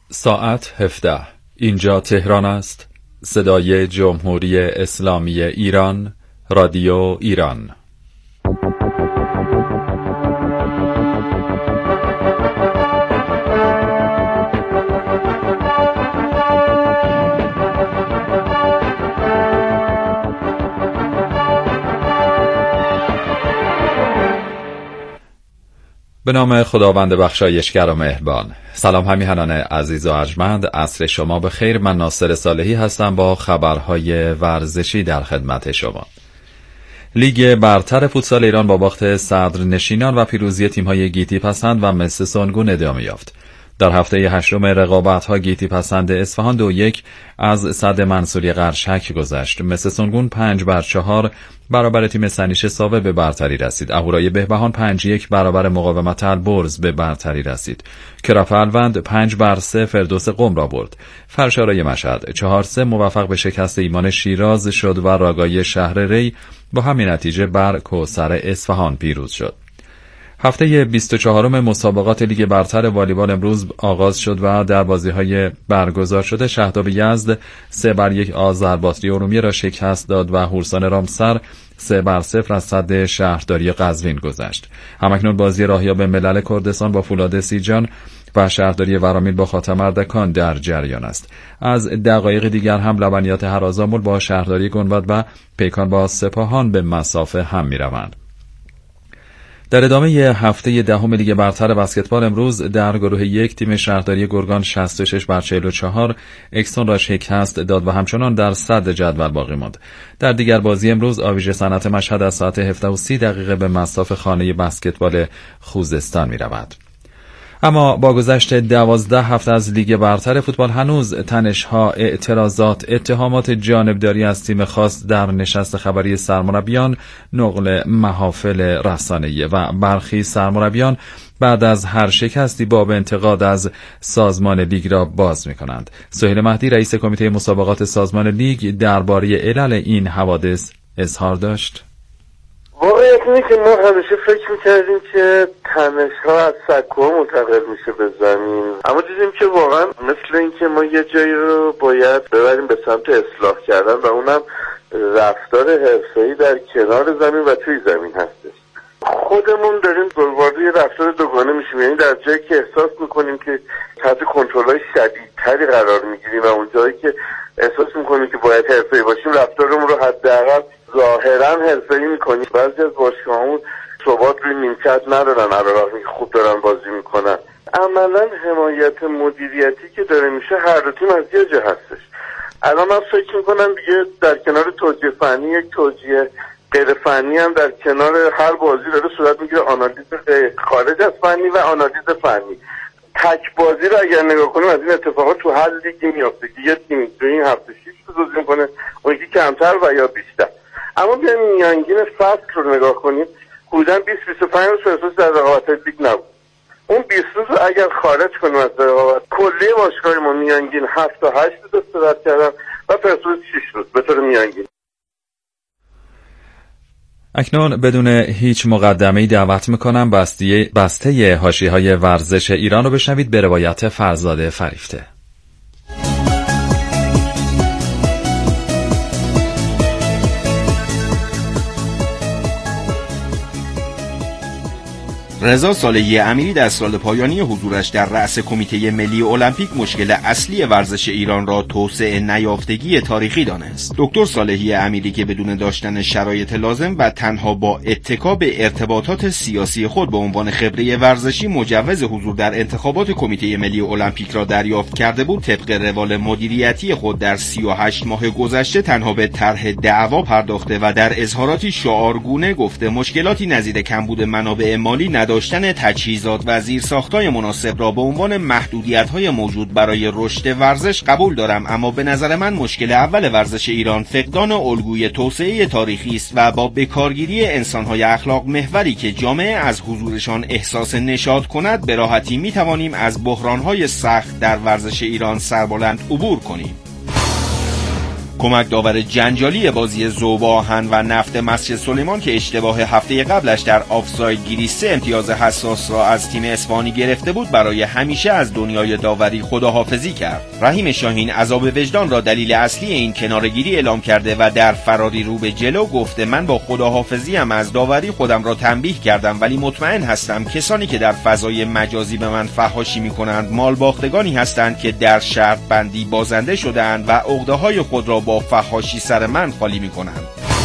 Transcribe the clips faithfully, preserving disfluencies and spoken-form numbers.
ساعت هفده. اینجا تهران است. صدای جمهوری اسلامی ایران، رادیو ایران. به نام خداوند بخشایشگر و مهربان. سلام همیهنان عزیز و ارجمند، عصر شما بخیر. من ناصر صالحی هستم با خبرهای ورزشی در خدمت شما. لیگ برتر فوتسال ایران با باخت صدرنشینان و پیروزی تیم‌های گیتی پسند و مس سونگون ادامه یافت. در هفته هشتم رقابت‌ها گیتی پسند اصفهان دو یک از سد منصوری قرشک گذشت. مس سونگون پنج بر چهار برابر تیم سنیش ساوه به برتری رسید. اهورای بهبهان پنج یک برابر مقاومت البرز به برتری رسید. کرافه الوند پنج بر سه فردوس قم را برد. فرشارای مشهد چهار سه موفق به شکست ایمان شیراز شد و راگای شهر ری با همین نتیجه بر کوثر اصفهان پیروز شد. هفته بیست و چهارم مسابقات لیگ برتر والیبال امروز آغاز شد و در بازی‌های برگزار شده شهداب یزد سه بر یک آذرباتری ارومیه را شکست داد و هورسان رامسر سه بر صفر از سد شهرداری قزوین گذشت. همکنون بازی راهیاب ملل کردستان با فولاد سیجان و شهرداری ورامین با خاتم اردکان در جریان است. از دقایق دیگر هم لبنیات هرازامول با شهرداری گنبد و پیکان با سپاهان به مسافه هم می‌روند. در ادامه هفته دهم لیگ برتر بسکتبال امروز در گروه یک تیم شهرداری گرگان شصت و شش بر چهل و چهار اکسون را شکست داد و همچنان در صدر جدول باقی ماند. در دیگر بازی امروز آویژه صنعت مشهد از ساعت هفده و سی دقیقه به مصاف خانه بسکتبال خوزستان می رود. اما با گذشت دوازده هفته از لیگ برتر فوتبال هنوز تنش‌ها، اعتراضات، اتهامات جانبداری از تیم خاص در نشست خبری سرمربیان، نقل محافل رسانه‌ای و برخی سرمربیان بعد از هر شکستی باب انتقاد از سازمان لیگ را باز می‌کنند. سهیل مهدی رئیس کمیته مسابقات سازمان لیگ درباره علل این حوادث اظهار داشت. واقعیت اینه که ما همیشه فکر میکردیم که تنش‌ها از سکوها منتقل میشه به زمین، اما دیدیم که واقعا مثل این که ما یه جایی رو باید ببریم به سمت اصلاح کردن و اونم رفتار حرفه‌ای در کنار زمین و توی زمین هستش. خودمون داریم وارد یه رفتار دوگانه میشیم، یعنی در جایی که احساس میکنیم که تحت کنترل‌های شدیدتری قرار میگیریم و اون جایی که احساس میکنیم که باید حرفه‌ای باشیم رفتارمون رو حداقل ظاهرا حرفه‌ای میکنیم. بعضی از باشگاه‌هامون ثبات روی نیمکت ندارن، علیرغم خوب دارن بازی میکنن. عملا حمایت مدیریتی که داره میشه هر دو تیم از یه جه هستش. الان من فکر میکنم دیگه در کنار توجیه فنی یک توجیه غیر فنی هم در کنار هر بازی داره صورت میگیره، آنالیز خارج از فنی و آنالیز فنی. تک بازی رو اگر نگاه کنیم از این اتفاقات تو هر لیگی میافته که یه تیم تو این هفته شش تا بازی میکنه، اون یکی کمتر و یا بیشتر. اما بیایم میانگین فصل رو نگاه کنیم، حدوداً بیست تا بیست و پنج روز پرسپولیس در رقابت لیگ نبود. اون بیست روز رو اگر خارج کنیم از رقابت کلی باشگاه ما میانگین هفت تا هشت روز استراحت کردن و پرسپولیس شش روز به طور میانگین. اکنون بدون هیچ مقدمه‌ای دعوت میکنم بسته بسته حاشیه‌های ورزش ایران رو بشنوید به روایت فرزاد فریفته. رضا صالحی امیری در سال پایانی حضورش در رأس کمیته ملی المپیک مشکل اصلی ورزش ایران را توسعه نیافتگی تاریخی دانست. دکتر صالحی امیری که بدون داشتن شرایط لازم و تنها با اتکا به ارتباطات سیاسی خود به عنوان خبره ورزشی مجوز حضور در انتخابات کمیته ملی المپیک را دریافت کرده بود، طبق روال مدیریتی خود در سی و هشت ماه گذشته تنها به طرح دعوا پرداخته و در اظهاراتی شعارگونه گفته مشکلاتی نظیر کمبود منابع مالی نداشته داشتن تجهیزات و زیرساخت‌های مناسب را به عنوان محدودیت‌های موجود برای رشد ورزش قبول دارم، اما به نظر من مشکل اول ورزش ایران فقدان الگوی توسعه تاریخی است و با بکارگیری انسان‌های اخلاق محوری که جامعه از حضورشان احساس نشاط کند به راحتی می‌توانیم از بحران‌های سخت در ورزش ایران سربلند عبور کنیم. کمک داور جنجالی بازی ذوب آهن و نفت مسجد سلیمان که اشتباه هفته قبلش در آفساید گیری سه امتیاز حساس را از تیم اصفهانی گرفته بود برای همیشه از دنیای داوری خداحافظی کرد. رحیم شاهین عذاب وجدان را دلیل اصلی این کناره‌گیری اعلام کرده و در فراری رو به جلو گفته من با خداحافظیم از داوری خودم را تنبیه کردم، ولی مطمئن هستم کسانی که در فضای مجازی به من فحاشی می‌کنند مالباختگانی هستند که در شرط بندی بازنده شده‌اند و عقده‌های خود را با فحاشی سر من خالی می‌کنند.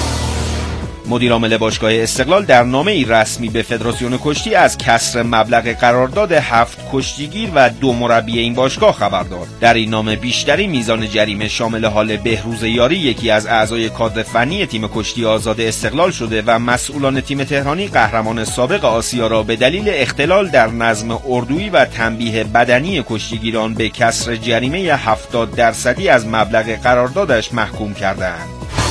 مدیر عامل باشگاه استقلال در نامه‌ای رسمی به فدراسیون کشتی از کسر مبلغ قرارداد هفت کشتیگیر و دو مربی این باشگاه خبر داد. در این نامه بیشترین میزان جریمه شامل حال بهروز یاری، یکی از اعضای کادر فنی تیم کشتی آزاد استقلال شده و مسئولان تیم تهرانی قهرمان سابق آسیا را به دلیل اختلال در نظم اردویی و تنبیه بدنی کشتیگیران به کسر جریمه هفتاد درصدی از مبلغ قراردادش محکوم کردند.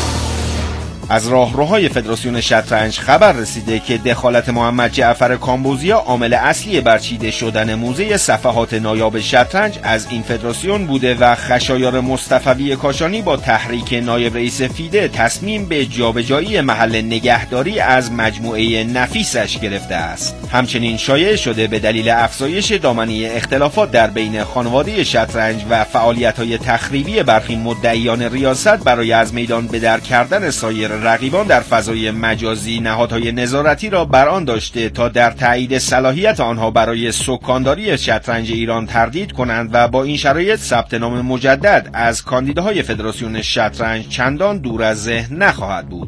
از راهروهای فدراسیون شطرنج خبر رسیده که دخالت محمد جعفر کامبوزیا عامل اصلی برچیده شدن موزه صفحات نایاب شطرنج از این فدراسیون بوده و خشایار مصطفوی کاشانی با تحریک نایب رئیس فیده تصمیم به جابجایی محل نگهداری از مجموعه نفیسش گرفته است. همچنین شایع شده به دلیل افزایش دامنه اختلافات در بین خانواده شطرنج و فعالیت‌های تخریبی برخی مدعیان ریاست برای از میدان به در کردن سایر رقیبان در فضای مجازی نهادهای نظارتی را بر آن داشته تا در تایید صلاحیت آنها برای سکانداری شطرنج ایران تردید کنند و با این شرایط ثبت نام مجدد از کاندیداهای فدراسیون شطرنج چندان دور از ذهن نخواهد بود.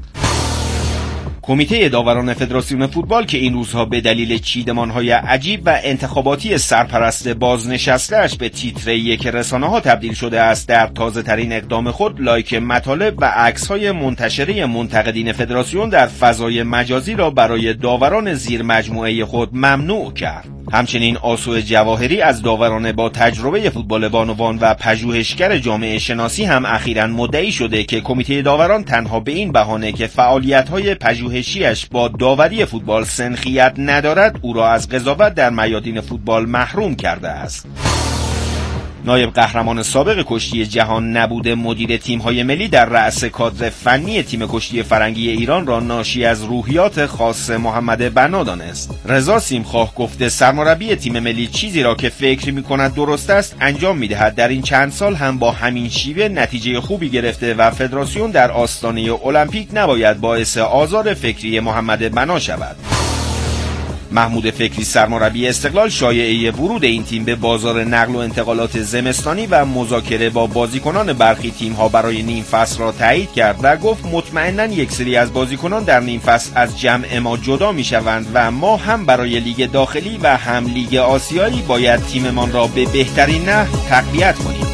کمیته داوران فدراسیون فوتبال که این روزها به دلیل چیدمان‌های عجیب و انتخاباتی سرپرست بازنشسته‌اش به تیتر یک رسانه‌ها تبدیل شده است، در تازه‌ترین اقدام خود لایک مطالب و عکس‌های منتشره منتقدین فدراسیون در فضای مجازی را برای داوران زیر مجموعه خود ممنوع کرد. همچنین آسو جواهری از داوران با تجربه فوتبال بانوان و پژوهشگر جامعه شناسی هم اخیراً مدعی شده که کمیته داوران تنها به این بهانه که فعالیت‌های پژوهشیش با داوری فوتبال سنخیت ندارد او را از قضاوت در میادین فوتبال محروم کرده است. نایب قهرمان سابق کشتی جهان نبوده مدیر تیم‌های ملی در رأس کادر فنی تیم کشتی فرنگی ایران را ناشی از روحیات خاص محمد بنا دانست. رضا سیمخواه گفته سرمربی تیم ملی چیزی را که فکر می‌کند درست است انجام می‌دهد. در این چند سال هم با همین شیوه نتیجه خوبی گرفته و فدراسیون در آستانه المپیک نباید باعث آزار فکری محمد بنا شود. محمود فکری سرمربی استقلال شایعه ورود این تیم به بازار نقل و انتقالات زمستانی و مذاکره با بازیکنان برخی تیم‌ها برای نیم فصل را تایید کرد و گفت مطمئناً یک سری از بازیکنان در نیم فصل از جمع ما جدا می‌شوند و ما هم برای لیگ داخلی و هم لیگ آسیایی باید تیممان را به بهترین نحو تقویت کنیم.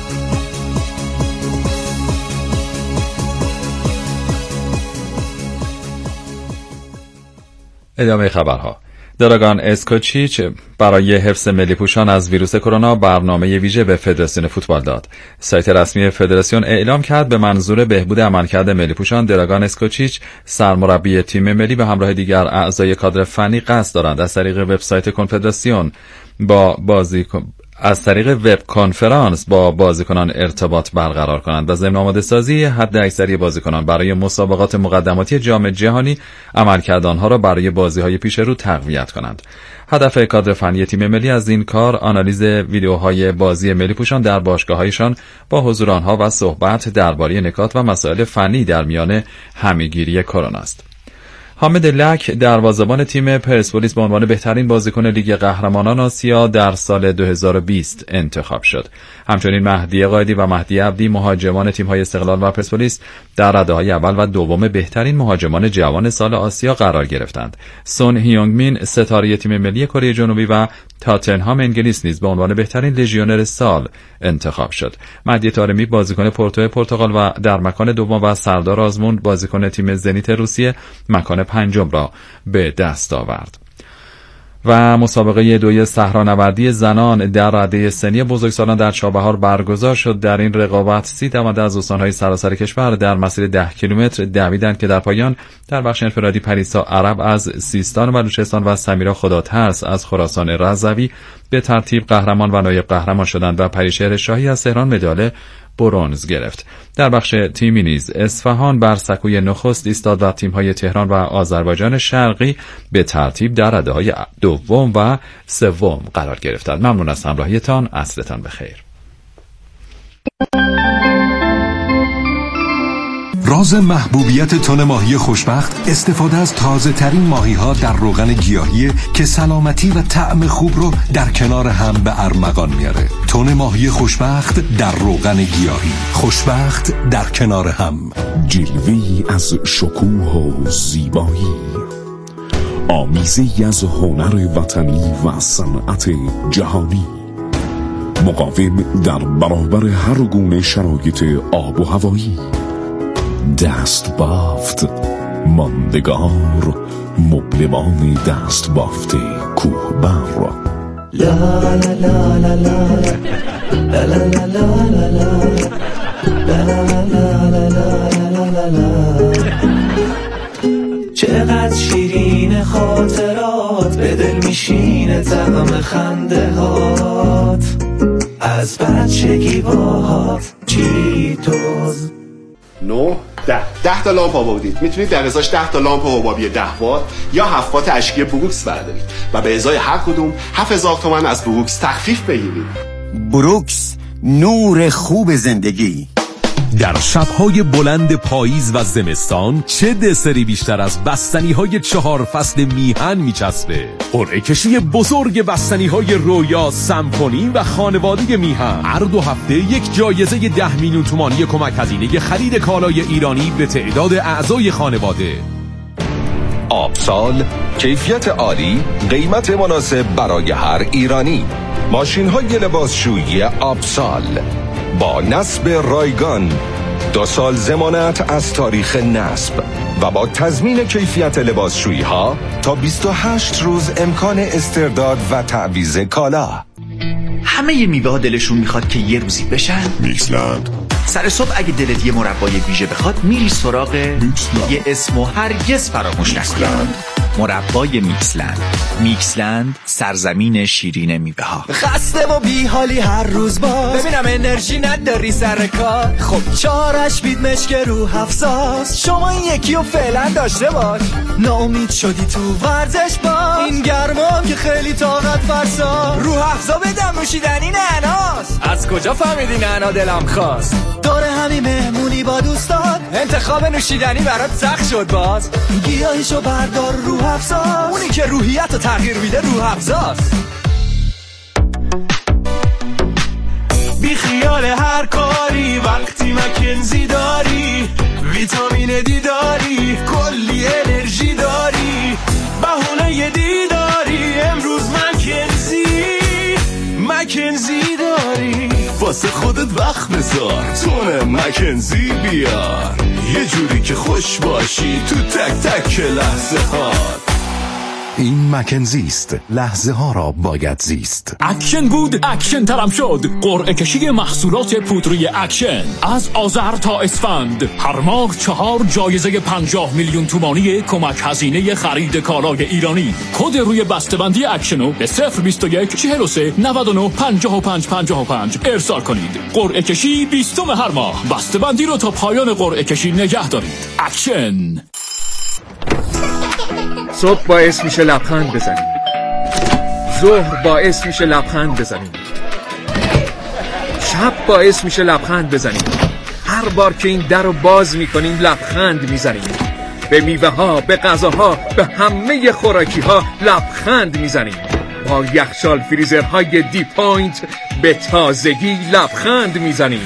ادامه خبرها. دراگان اسکوچیچ برای حفظ ملی پوشان از ویروس کرونا برنامه ویژه به فدراسیون فوتبال داد. سایت رسمی فدراسیون اعلام کرد به منظور بهبود عملکرد ملی پوشان دراگان اسکوچیچ سرمربی تیم ملی به همراه دیگر اعضای کادر فنی قصد دارند از طریق وبسایت کنفدراسیون با بازی از طریق وب کنفرانس با بازیکنان ارتباط برقرار کنند و ضمن آماده سازی حد اکثری بازیکنان برای مسابقات مقدماتی جام جهانی عملکرد آنها را برای بازی‌های پیش رو تقویت کنند. هدف کادر فنی تیم ملی از این کار آنالیز ویدیوهای بازی ملی پوشان در باشگاه‌هایشان با حضور آنها و صحبت درباره نکات و مسائل فنی در میان همه‌گیری کرونا است. حامد لک دروازه‌بان تیم پرسپولیس به عنوان بهترین بازیکن لیگ قهرمانان آسیا در سال دو هزار و بیست انتخاب شد. همچنین مهدی قائدی و مهدی عبدی مهاجمان تیم‌های استقلال و پرسپولیس در رده‌های اول و دوم بهترین مهاجمان جوان سال آسیا قرار گرفتند. سون هیونگ مین ستاره تیم ملی کره جنوبی و تاتنهام انگلیس نیز به عنوان بهترین لژیونر سال انتخاب شد. مهدی طارمی بازیکن پورتو پرتغال و در مکان دوم و سردار آزمون بازیکن تیم زنیت روسیه مکان پنجم را به دست آورد. و مسابقه دوی صحرانوردی زنان در رده سنی بزرگسالان در چابهار برگزار شد. در این رقابت سی دونده از استان‌های سراسر کشور در مسیر ده کیلومتر دویدند که در پایان در بخش انفرادی پریسا عرب از سیستان و بلوچستان و سمیرا خداترس از خراسان رضوی به ترتیب قهرمان و نایب قهرمان شدند و پریشهر شاهی از تهران مدال برنز گرفت. در بخش تیمی نیز اصفهان بر سکوی نخست ایستاد و تیم‌های تهران و آذربایجان شرقی به ترتیب در رده‌های دوم و سوم قرار گرفتند. ممنون از همراهیتان. عصرتان بخیر. راز محبوبیت تن ماهی خوشبخت استفاده از تازه ترین ماهی ها در روغن گیاهی که سلامتی و طعم خوب رو در کنار هم به ارمغان میاره. تن ماهی خوشبخت در روغن گیاهی، خوشبخت در کنار هم. جلوه‌ای از شکوه و زیبایی، آمیزی از هنر وطنی و صنعت جهانی، مقاوم در برابر هر گونه شرایط آب و هوایی، دست بافت ماندگار، مبلمان دست بافت کوهبر. لا لا لا لا لا لا لا لا لا لا لا. چقدر شیرین خاطرات به دل میشینه، طعم خنده هات از بچگی باهات چیتوز. نه ده ده تا لامپ آب بودید، میتونید در ازاش ده تا لامپ حبابی ده وات یا هفت وات اشکی بروکس بردارید و به ازای هر کدوم هفت هزار تومان از بروکس تخفیف بگیرید. بروکس، نور خوب زندگی. در شب‌های بلند پاییز و زمستان چه دسری بیشتر از بستنی‌های چهار فصل میهن میچسبه؟ قرعه کشی بزرگ بستنی‌های رویا، سمفونی و خانواده میهن. هر دو هفته یک جایزه ده میلیون تومانی کمک هزینه خرید کالای ایرانی به تعداد اعضای خانواده. آبسال، کیفیت عالی، قیمت مناسب برای هر ایرانی. ماشین‌های لباسشویی آبسال با نصب رایگان، دو سال ضمانت از تاریخ نصب و با تضمین کیفیت لباسشویی ها تا بیست و هشت روز امکان استرداد و تعویض کالا. همه ی میوه ها دلشون میخواد که یه روزی بشن میکسلند. سر صبح اگه دلت یه مربای ویژه بخواد میری سراغ میکسلند. یه اسمو هرگز فراموش نکنی، مربای میکسلند. میکسلند، سرزمین شیرین میوه ها. خسته و بیحالی هر روز باز، ببینم انرژی نداری سر کار. خب چارش بید مشک روح افزاست، شما این یکی رو فعلا داشته باش. ناامید شدی تو ورزش باز، این گرمام که خیلی طاقت فرسا. روح افزا بدم نوشیدنی نعناست. از کجا فهمیدی نعنا دلم خواست؟ داره همین مهمونی با دوستان، انتخاب نوشیدنی برات سخت شد باز. گیاهیشو بردار روح افزاست، اونی که روحیت رو تغییر میده روح افزاست. بی خیال هر کاری وقتی مکنزی داری، ویتامین دی داری، کلی انرژی داری، بهونه دیداری، امروز مکنزی مکنزی داری. واسه خودت وقت بذار، تونه مکنزی بیار، یه جوری که خوش باشی تو تک تک لحظه ها. این مکنزی است، لحظه ها را باید زیست. اکشن بود، اکشن ترم شد. قرعه کشی محصولات پودری اکشن از آذر تا اسفند، هر ماه چهار جایزه پنجاه میلیون تومانی کمک هزینه خرید کالای ایرانی. کد روی بسته‌بندی اکشنو به صفر بیست و یک چهل و سه نود و نه پنجاه و پنج پنجاه و پنج ارسال کنید. قرعه کشی بیستم هر ماه. بسته‌بندی رو تا پایان قرعه کشی نگه دارید. اکشن. صبح باعث میشه لبخند بزنیم، ظهر باعث میشه لبخند بزنیم، شب باعث میشه لبخند بزنیم. هر بار که این در رو باز میکنیم لبخند میزنیم. به میوه ها، به غذاها، به همه خوراکی ها لبخند میزنیم. با یخچال فریزرهای دی پوینت به تازگی لبخند میزنیم.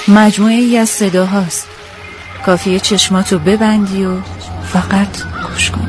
مجموعه ای از صداهاست. کافیه چشماتو ببندی و فقط گوش کن.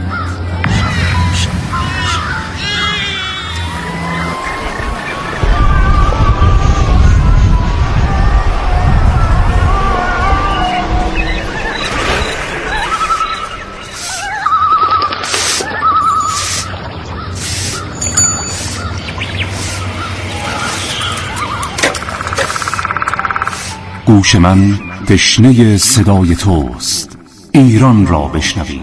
گوش من تشنه صدای توست. ایران را بشنویم.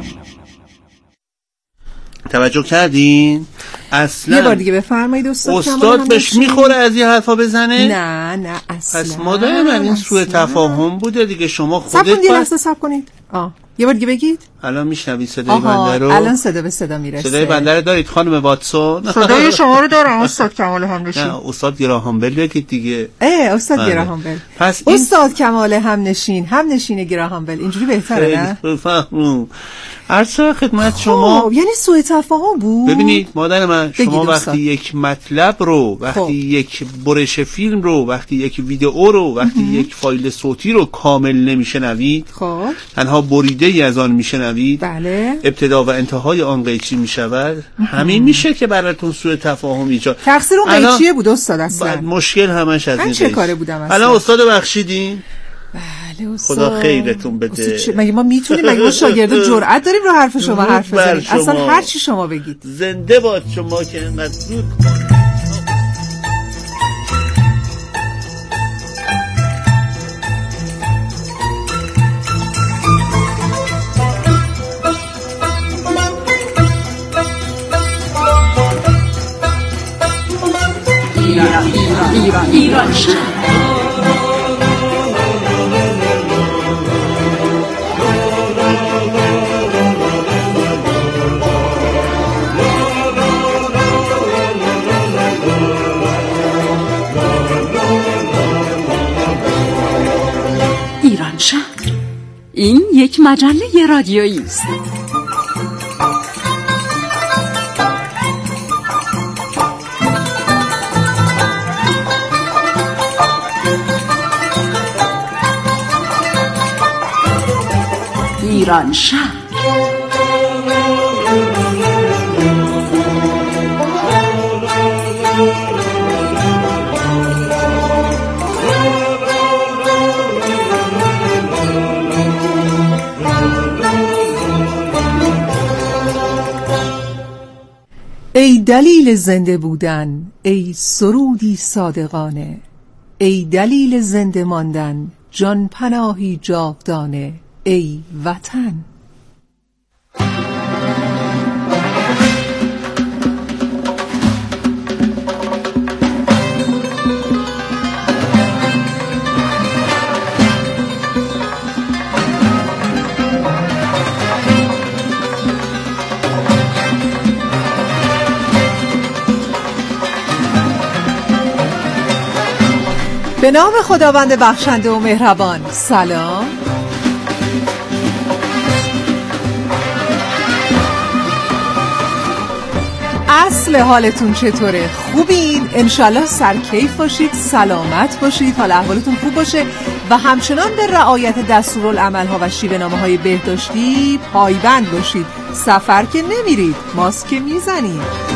توجه کردین؟ اصلا یه بار دیگه بفرمایید استاد. استاد بهش میخوره از این حرفا بزنه؟ نه نه اصلا. پس مادر من این سوء تفاهم بوده دیگه. شما خودت صبر کنید، یه لحظه صبر کنید. آه یه بار دیگه بگید. الان میشنوید صدای بنده رو؟ الان صدا به صدا میرسه. صدای بنده رو دارید خانم واتسون؟ صدای شما رو دارم استاد کمال همنشین. نه استاد گراهام بل بگید دیگه. اه استاد گراهام بل. پس این... استاد کمال همنشین، همنشین گراهام بل. اینجوری بهتره نه؟ بفهمم. عرض خدمت شما. یعنی سوء تفاهم بود. ببینید مادر من، شما وقتی یک مطلب رو، وقتی خوب. یک برش فیلم رو، وقتی یک ویدئو رو، وقتی مم. یک فایل صوتی رو کامل نمیشنوید، خب تنها بریده ای از آن میشنوید، بله، ابتدا و انتهای آن قیچی میشود، همین میشه که براتون سوء تفاهم ایجاد. تقصیر اون قیچیه بود استاد اصلا. مشکل همش از این چه کاره بودم اصلا. الان استاد بخشیدین؟ بله استاد. خدا خیرتون بده. مگه ما میتونیم، مگه ما شاگردا جرأت داریم رو حرف شما حرف بزنیم؟ اصلا هر چی شما بگید. زنده باد شما که اینقدر زود ایران ایران ایران شهر. ایران شهر. این یک مجله رادیویی است. ایران شهر. ای دلیل زنده بودن، ای سرودی صادقانه، ای دلیل زنده ماندن، جان پناهی جاودانه، ای وطن. به نام خداوند بخشنده و مهربان. سلام. اصل حالتون چطوره؟ خوبین؟ انشالله سرکیف باشید، سلامت باشید، حال احوالتون خوب باشه و همچنان به رعایت دستورالعمل‌ها و شیوه‌نامه‌های بهداشتی پایبند باشید. سفر که نمیرید، ماسک که میزنید.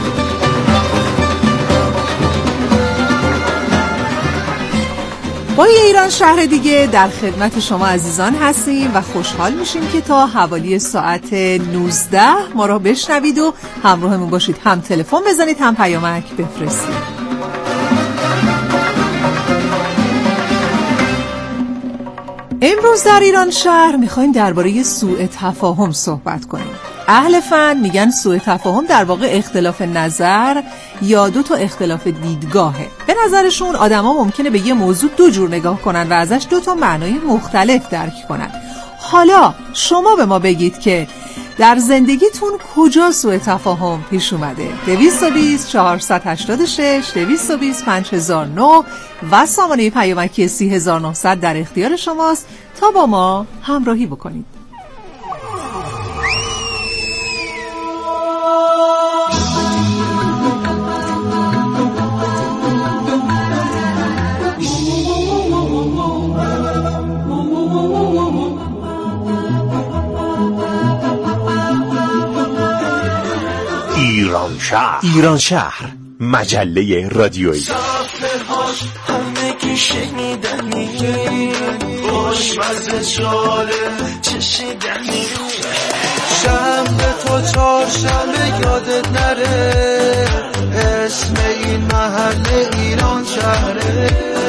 با یه ایران شهر دیگه در خدمت شما عزیزان هستیم و خوشحال میشیم که تا حوالی ساعت نوزده ما را بشنوید و همراهمون باشید. هم تلفن بزنید، هم پیامک بفرستید. امروز در ایران شهر میخوایم درباره سوء تفاهم صحبت کنیم. اهل فن میگن سوء تفاهم در واقع اختلاف نظر یا دو تا اختلاف دیدگاهه. به نظرشون آدما ممکنه به یه موضوع دو جور نگاه کنن و ازش دو تا معنای مختلف درک کنن. حالا شما به ما بگید که در زندگیتون کجا سوء تفاهم پیش اومده؟ دویست و بیست چهارصد و هشتاد و شش دویست و بیست پنج هزار و نه و سامانه پیامکی سی هزار و نهصد در اختیار شماست تا با ما همراهی بکنید. ایران شهر. ایران شهر، مجله رادیویی. صفحه‌هاش همگی شنیدنی، خوشمزه جاله چشیدنی، شنبه تو چهارشنبه یادت نره، اسم این محله ایران شهره.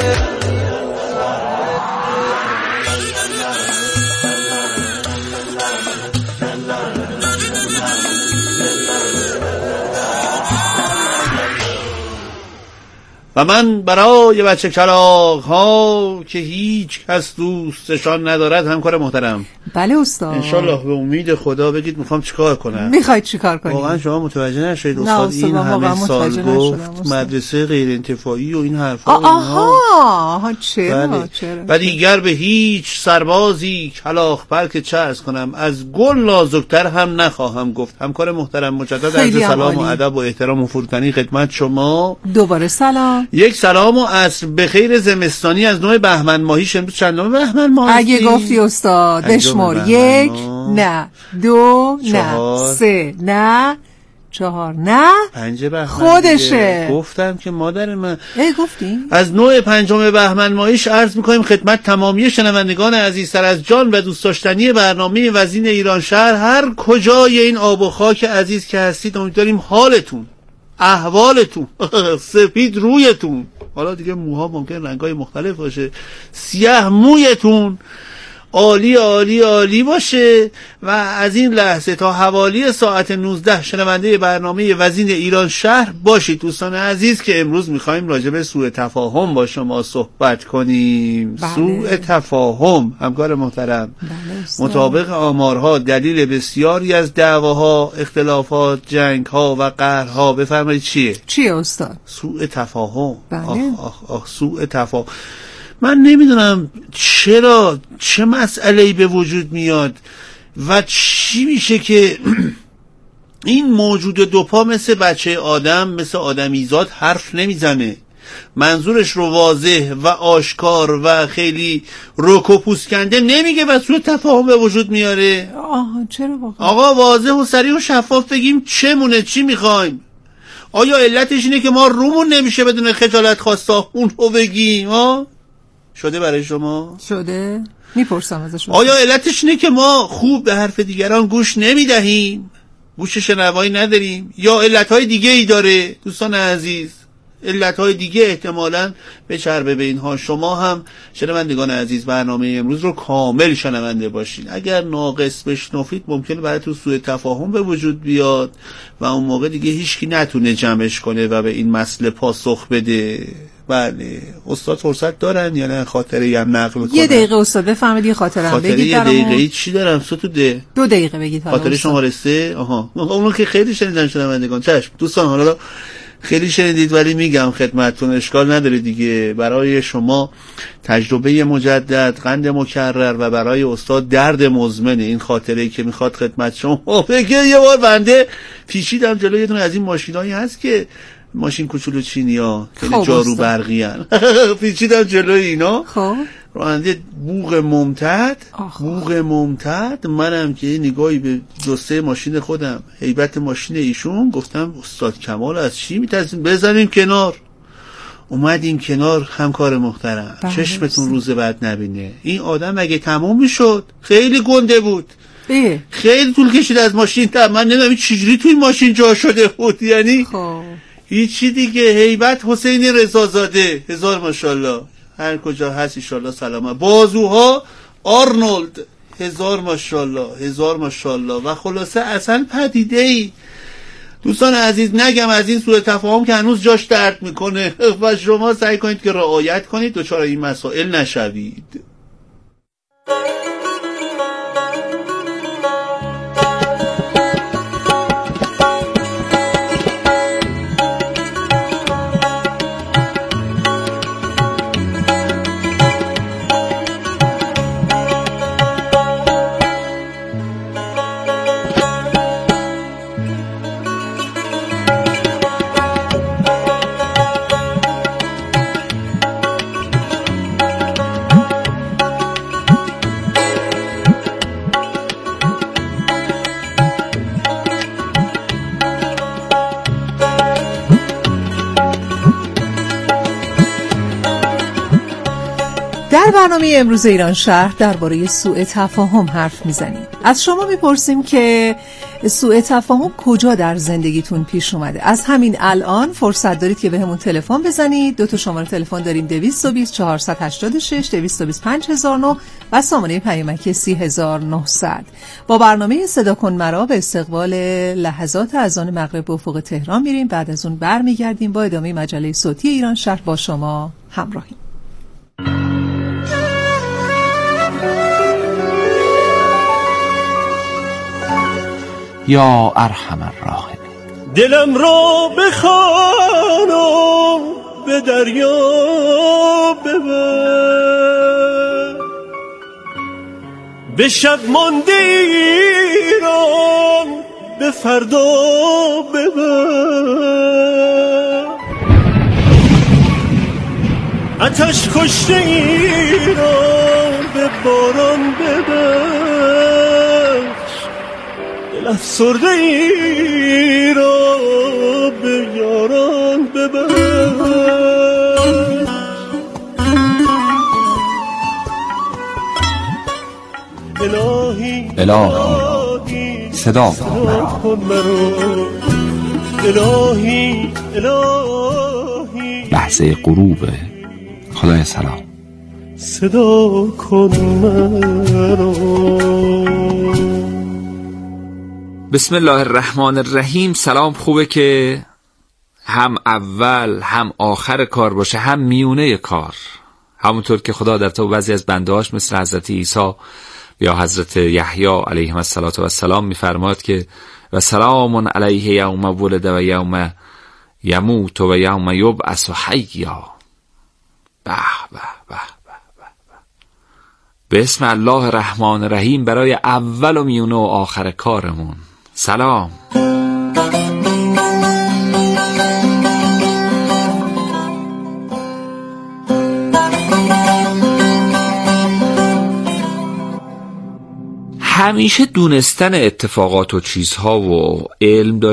و من برای بچه کلاغ ها که هیچ کس دوستشان ندارد همکار محترم. بله استاد. انشالله به امید خدا بگید میخوام چیکار کنم. میخواید چیکار کنید؟ واقعا شما متوجه نشید استاد این همه سال گفت مدرسه غیر انتفاعی و این حرفا. آها آها چرا بله. چرا و دیگر به هیچ سربازی کلاغ بلکه چه عرض کنم از گل نازکتر هم نخواهم گفت. همکار محترم مجدد عرض سلام و ادب و احترام و فروتنی خدمت شما. دوباره سلام. یک سلام و عصر بخیر زمستانی از نوع بهمن ماهی. امروز چندم بهمن ماهی؟ اگه گفتی استاد بشمر. یک نه، دو نه، سه نه، چهار نه، پنج بهمن خودشه. گفتم که مادر من. ای گفتی؟ از نوع پنجم بهمن ماهیش عرض میکنیم خدمت تمامی شنوندگان عزیزتر از جان و دوست داشتنی برنامه وزین ایران شهر هر کجای این آب و خاک عزیز که هستید امیدواریم حالتون، احوالتون، سپید رویتون، حالا دیگه موها ممکن رنگای مختلف باشه، سیاه مویتون عالی عالی عالی باشه. و از این لحظه تا حوالی ساعت نوزده شنونده برنامه وزین ایران شهر باشید دوستان عزیز که امروز میخوایم راجع به سوء تفاهم با شما صحبت کنیم. بله. سوء تفاهم همکار محترم. بله. مطابق آمارها دلیل بسیاری از دعواها، اختلافات، جنگها و قهرها بفرمایید چیه؟ چیه استاد؟ سوء تفاهم. بله. آخ آخ آخ سوء تفاهم. من نمیدونم چرا چه مسئله‌ای به وجود میاد و چی میشه که این موجود دوپا مثل بچه آدم، مثل آدمیزاد حرف نمیزنه، منظورش رو واضح و آشکار و خیلی رک و پوسکنده نمیگه و سوء تفاهم به وجود میاره. آها چرا واقعا؟ آقا واضح و صریح و شفاف بگیم چه مونه، چی میخوایم. آیا علتش اینه که ما رومون نمیشه بدون خجالت خواستا اون رو بگیم؟ ها شده برای شما؟ شده؟ میپرسم ازشون. آیا علتش اینه که ما خوب به حرف دیگران گوش نمیدهیم؟ گوش شنوایی نداریم؟ یا علتهای دیگه ای داره؟ دوستان عزیز علتهای دیگه احتمالاً بچربه به اینها. شما هم شنوندگان عزیز برنامه امروز رو کامل شنونده باشین. اگر ناقص بشنوید ممکنه براتون سوء تفاهم به وجود بیاد و اون موقع دیگه هیچکی نتونه جمعش کنه و به این مسئله پاسخ بده. بله استاد فرصت دارن یا نه خاطره هم نقل کنن؟ یه دقیقه استاد بفهمید یه خاطره هم بگید. یه دقیقه چی دارم ستو ده دو دقیقه بگید. خاطره شماره سه. آها اونو که خیلی شنیدن شنوندگان. چشم دوستان حالا خیلی شنیدید ولی میگم خدمتتون اشکال نداره دیگه. برای شما تجربه مجدد، قند مکرر و برای استاد درد مزمن این خاطره‌ای که میخواد خدمت شما بگه. یه بار بنده پیچیدم جلوی یه دونه از این ماشینایی هست که ماشین کوچولو چینیا خیلی جارو برقی هن. پیچیدم جلوی اینا. خب راننده بوق ممتد بوق ممتد منم که نگاهی به جسته ماشین خودم، هیبت ماشین ایشون، گفتم استاد کمال از چی میترسیم بزنیم کنار. اومدیم کنار همکار محترم. چشمتون روز بعد نبینه. این آدم اگه تموم میشد خیلی گنده بود. اه. خیلی طول کشید از ماشین تا من نمیدونم چجوری توی ماشین جا شده بود. یعنی خب هیچی دیگه. هیبت حسین رضازاده هزار ماشاءالله هر کجا هست انشالله سلامت. بازوها آرنولد هزار ماشاءالله هزار ماشاءالله. و خلاصه اصلا پدیده ای دوستان عزیز نگم از این سوء تفاهم که هنوز جاش درد میکنه و شما سعی کنید که رعایت کنید دچار این مسائل نشوید. در برنامه امروز ایران شهر درباره سوء تفاهم حرف میزنیم. از شما میپرسیم که سوء تفاهم کجا در زندگیتون پیش اومده. از همین الان فرصت دارید که بهمون تلفن بزنید. دو تا شماره تلفن داریم: دویست و بیست چهارصد و هشتاد و شش، دویست و بیست پنج هزار و نه و سامانه پیامکی سی هزار و نهصد. با برنامه صدا کن مرا به استقبال لحظات اذان مغرب به افق تهران میریم. بعد از اون برمیگردیم با ادامه مجله صوتی ایران شهر. با شما همراهیم. یا ارحم الراحمین. دلم را بخوانم به دریا ببر، به شب مانده ایران به فردا ببر، آتش کشته ایران به باران ببر، دل افسرده ای را به یاران ببر. الهی الهی صدا کن مرا، الهی الهی لحظه غروب. خدای سلام صدا کن مرا. بسم الله الرحمن الرحیم. سلام. خوبه که هم اول هم آخر کار باشه، هم میونه کار، همونطور که خدا در تو بعضی از بندهاش مثل حضرت عیسی یا حضرت یحیی علیهم السلام میفرماد که و سلام علیه یوم ولد و یوم یموت و یوم یبعث حیا. به به به به اسم الله الرحمن الرحیم برای اول و میونه و آخر کارمون. سلام. همیشه دونستن اتفاقات و چیزها و علم